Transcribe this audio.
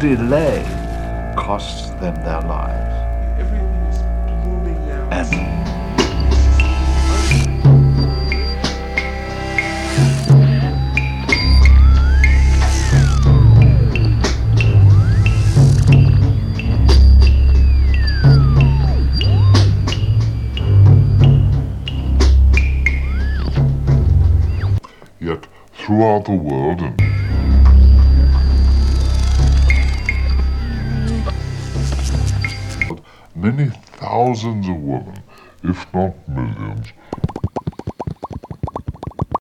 delay costs them their lives. Everything is blooming now. And yet throughout the world and many thousands of women, if not millions,